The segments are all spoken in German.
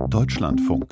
Deutschlandfunk.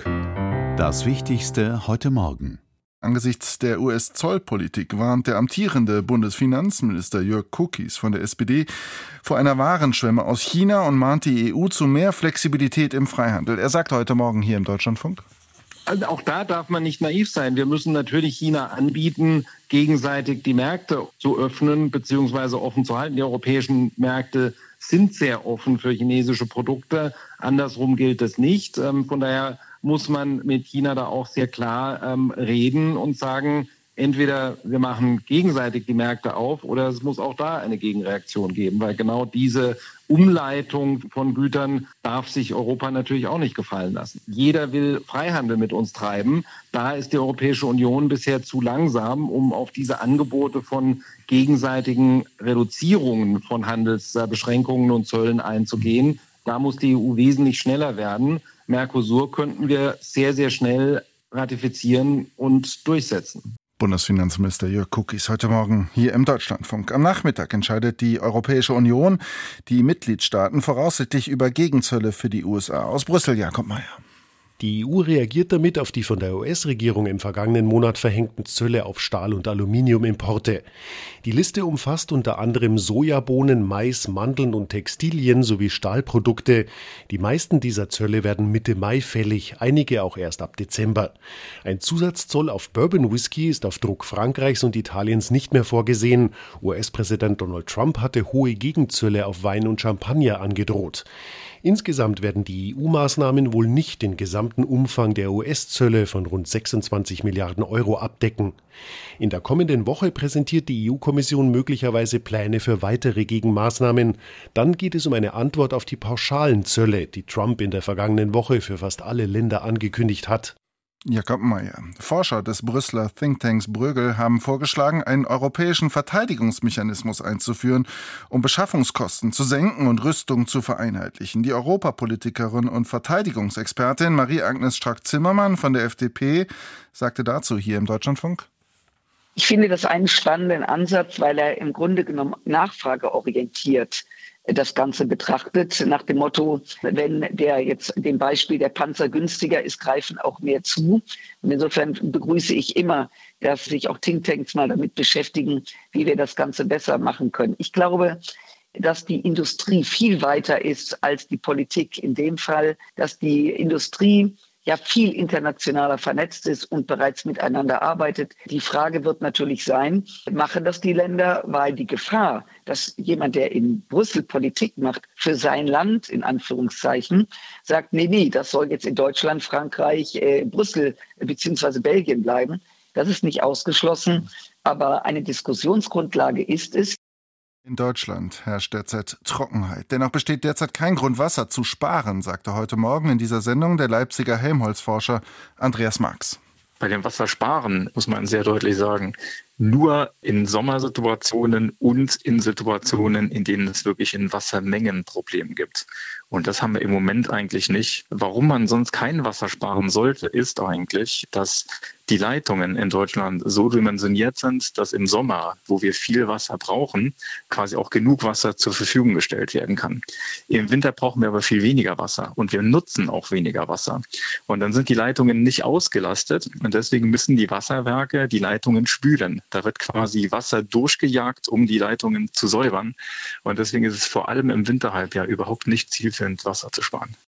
Das Wichtigste heute Morgen. Angesichts der US-Zollpolitik warnt der amtierende Bundesfinanzminister Jörg Kukies von der SPD vor einer Warenschwemme aus China und mahnt die EU zu mehr Flexibilität im Freihandel. Er sagt heute Morgen hier im Deutschlandfunk: Also auch da darf man nicht naiv sein. Wir müssen natürlich China anbieten, gegenseitig die Märkte zu öffnen bzw. offen zu halten. Die europäischen Märkte sind sehr offen für chinesische Produkte. Andersrum gilt es nicht. Von daher muss man mit China da auch sehr klar reden und sagen, entweder wir machen gegenseitig die Märkte auf oder es muss auch da eine Gegenreaktion geben, weil genau diese Umleitung von Gütern darf sich Europa natürlich auch nicht gefallen lassen. Jeder will Freihandel mit uns treiben. Da ist die Europäische Union bisher zu langsam, um auf diese Angebote von gegenseitigen Reduzierungen von Handelsbeschränkungen und Zöllen einzugehen. Da muss die EU wesentlich schneller werden. Mercosur könnten wir sehr, sehr schnell ratifizieren und durchsetzen. Bundesfinanzminister Jörg Kukies heute Morgen hier im Deutschlandfunk. Am Nachmittag entscheidet die Europäische Union, die Mitgliedstaaten voraussichtlich über Gegenzölle für die USA. Aus Brüssel, Jakob Mayer. Die EU reagiert damit auf die von der US-Regierung im vergangenen Monat verhängten Zölle auf Stahl- und Aluminiumimporte. Die Liste umfasst unter anderem Sojabohnen, Mais, Mandeln und Textilien sowie Stahlprodukte. Die meisten dieser Zölle werden Mitte Mai fällig, einige auch erst ab Dezember. Ein Zusatzzoll auf Bourbon-Whisky ist auf Druck Frankreichs und Italiens nicht mehr vorgesehen. US-Präsident Donald Trump hatte hohe Gegenzölle auf Wein und Champagner angedroht. Insgesamt werden die EU-Maßnahmen wohl nicht den gesamten Umfang der US-Zölle von rund 26 Milliarden Euro abdecken. In der kommenden Woche präsentiert die EU-Kommission möglicherweise Pläne für weitere Gegenmaßnahmen. Dann geht es um eine Antwort auf die pauschalen Zölle, die Trump in der vergangenen Woche für fast alle Länder angekündigt hat. Jakob Mayer. Forscher des Brüsseler Thinktanks Bruegel haben vorgeschlagen, einen europäischen Verteidigungsmechanismus einzuführen, um Beschaffungskosten zu senken und Rüstung zu vereinheitlichen. Die Europapolitikerin und Verteidigungsexpertin Marie-Agnes Strack-Zimmermann von der FDP sagte dazu hier im Deutschlandfunk: Ich finde das einen spannenden Ansatz, weil er im Grunde genommen nachfrageorientiert das Ganze betrachtet, nach dem Motto, wenn der jetzt dem Beispiel der Panzer günstiger ist, greifen auch mehr zu. Und insofern begrüße ich immer, dass sich auch Thinktanks mal damit beschäftigen, wie wir das Ganze besser machen können. Ich glaube, dass die Industrie viel weiter ist als die Politik. In dem Fall, dass die Industrie ja viel internationaler vernetzt ist und bereits miteinander arbeitet. Die Frage wird natürlich sein, machen das die Länder, weil die Gefahr, dass jemand, der in Brüssel Politik macht, für sein Land, in Anführungszeichen, sagt, nee, das soll jetzt in Deutschland, Frankreich, Brüssel bzw. Belgien bleiben. Das ist nicht ausgeschlossen, aber eine Diskussionsgrundlage ist es. In Deutschland herrscht derzeit Trockenheit. Dennoch besteht derzeit kein Grund, Wasser zu sparen, sagte heute Morgen in dieser Sendung der Leipziger Helmholtz-Forscher Andreas Marx. Bei dem Wassersparen muss man sehr deutlich sagen, nur in Sommersituationen und in Situationen, in denen es wirklich ein Wassermengenproblem gibt. Und das haben wir im Moment eigentlich nicht. Warum man sonst kein Wasser sparen sollte, ist eigentlich, dass die Leitungen in Deutschland so dimensioniert sind, dass im Sommer, wo wir viel Wasser brauchen, quasi auch genug Wasser zur Verfügung gestellt werden kann. Im Winter brauchen wir aber viel weniger Wasser und wir nutzen auch weniger Wasser. Und dann sind die Leitungen nicht ausgelastet und deswegen müssen die Wasserwerke die Leitungen spülen. Da wird quasi Wasser durchgejagt, um die Leitungen zu säubern. Und deswegen ist es vor allem im Winterhalbjahr überhaupt nicht zielführend, Wasser zu sparen.